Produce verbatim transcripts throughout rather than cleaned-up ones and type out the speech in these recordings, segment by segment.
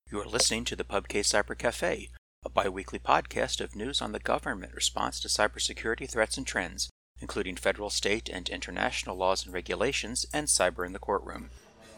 You are listening to the Pubcase Cyber Cafe, a bi-weekly podcast of news on the government response to cybersecurity threats and trends, including federal, state, and international laws and regulations, and cyber in the courtroom.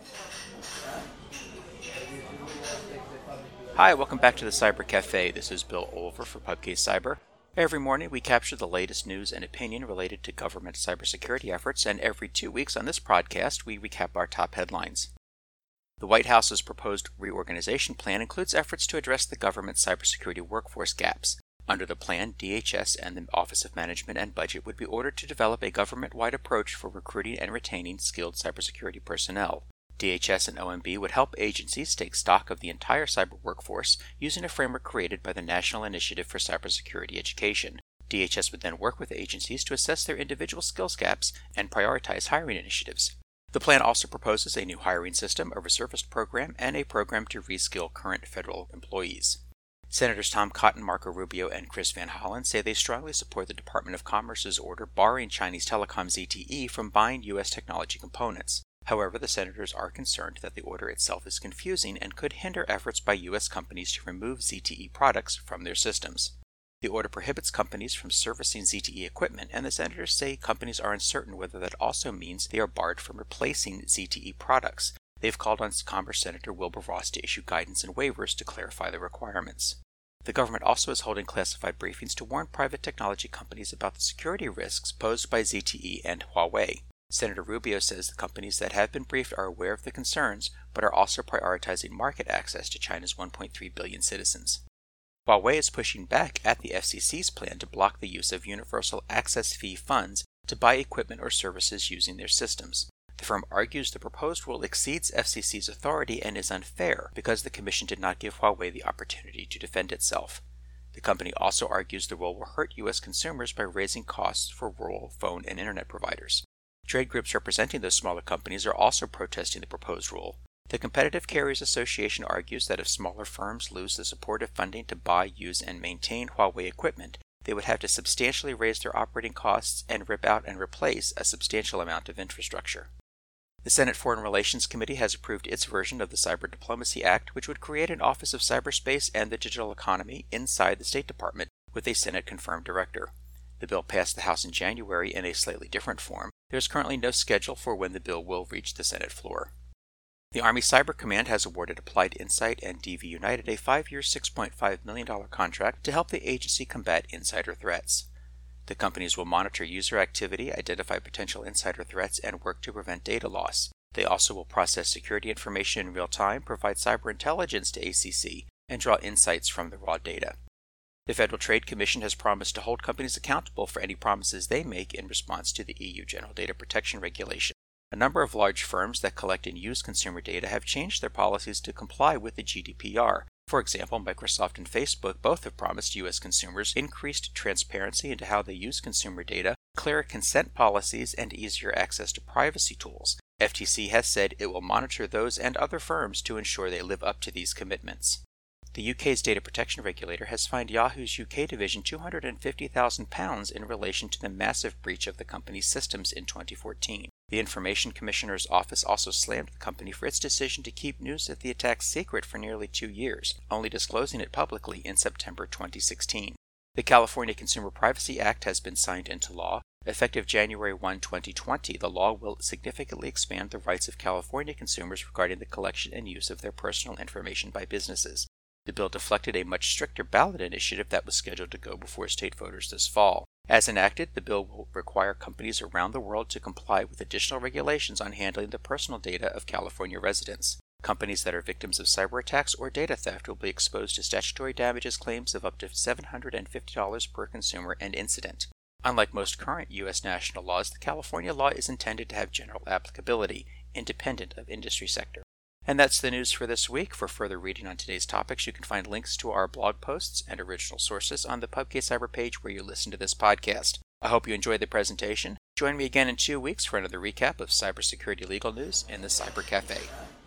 Hi, welcome back to the Cyber Cafe. This is Bill Olver for Pubcase Cyber. Every morning we capture the latest news and opinion related to government cybersecurity efforts, and every two weeks on this podcast we recap our top headlines. The White House's proposed reorganization plan includes efforts to address the government's cybersecurity workforce gaps. Under the plan, D H S and the Office of Management and Budget would be ordered to develop a government-wide approach for recruiting and retaining skilled cybersecurity personnel. D H S and O M B would help agencies take stock of the entire cyber workforce using a framework created by the National Initiative for Cybersecurity Education. D H S would then work with agencies to assess their individual skills gaps and prioritize hiring initiatives. The plan also proposes a new hiring system, a reservist program, and a program to reskill current federal employees. Senators Tom Cotton, Marco Rubio, and Chris Van Hollen say they strongly support the Department of Commerce's order barring Chinese telecom Z T E from buying U S technology components. However, the senators are concerned that the order itself is confusing and could hinder efforts by U S companies to remove Z T E products from their systems. The order prohibits companies from servicing Z T E equipment, and the senators say companies are uncertain whether that also means they are barred from replacing Z T E products. They've called on Commerce Senator Wilbur Ross to issue guidance and waivers to clarify the requirements. The government also is holding classified briefings to warn private technology companies about the security risks posed by Z T E and Huawei. Senator Rubio says the companies that have been briefed are aware of the concerns, but are also prioritizing market access to China's one point three billion citizens. Huawei is pushing back at the F C C's plan to block the use of universal access fee funds to buy equipment or services using their systems. The firm argues the proposed rule exceeds F C C's authority and is unfair because the commission did not give Huawei the opportunity to defend itself. The company also argues the rule will hurt U S consumers by raising costs for rural phone and internet providers. Trade groups representing those smaller companies are also protesting the proposed rule. The Competitive Carriers Association argues that if smaller firms lose the supportive funding to buy, use, and maintain Huawei equipment, they would have to substantially raise their operating costs and rip out and replace a substantial amount of infrastructure. The Senate Foreign Relations Committee has approved its version of the Cyber Diplomacy Act, which would create an Office of Cyberspace and the Digital Economy inside the State Department with a Senate-confirmed director. The bill passed the House in January in a slightly different form. There is currently no schedule for when the bill will reach the Senate floor. The Army Cyber Command has awarded Applied Insight and D V United a five-year, six point five million dollars contract to help the agency combat insider threats. The companies will monitor user activity, identify potential insider threats, and work to prevent data loss. They also will process security information in real time, provide cyber intelligence to A C C, and draw insights from the raw data. The Federal Trade Commission has promised to hold companies accountable for any promises they make in response to the E U General Data Protection Regulation. A number of large firms that collect and use consumer data have changed their policies to comply with the G D P R. For example, Microsoft and Facebook both have promised U S consumers increased transparency into how they use consumer data, clearer consent policies, and easier access to privacy tools. F T C has said it will monitor those and other firms to ensure they live up to these commitments. The U K's data protection regulator has fined Yahoo's U K division two hundred fifty thousand pounds in relation to the massive breach of the company's systems in twenty fourteen. The Information Commissioner's office also slammed the company for its decision to keep news of the attack secret for nearly two years, only disclosing it publicly in September twenty sixteen. The California Consumer Privacy Act has been signed into law. Effective January first, twenty twenty, the law will significantly expand the rights of California consumers regarding the collection and use of their personal information by businesses. The bill deflected a much stricter ballot initiative that was scheduled to go before state voters this fall. As enacted, the bill will require companies around the world to comply with additional regulations on handling the personal data of California residents. Companies that are victims of cyber attacks or data theft will be exposed to statutory damages claims of up to seven hundred fifty dollars per consumer and incident. Unlike most current U S national laws, the California law is intended to have general applicability, independent of industry sector. And that's the news for this week. For further reading on today's topics, you can find links to our blog posts and original sources on the Pubcase Cyber page where you listen to this podcast. I hope you enjoyed the presentation. Join me again in two weeks for another recap of cybersecurity legal news in the Cyber Cafe.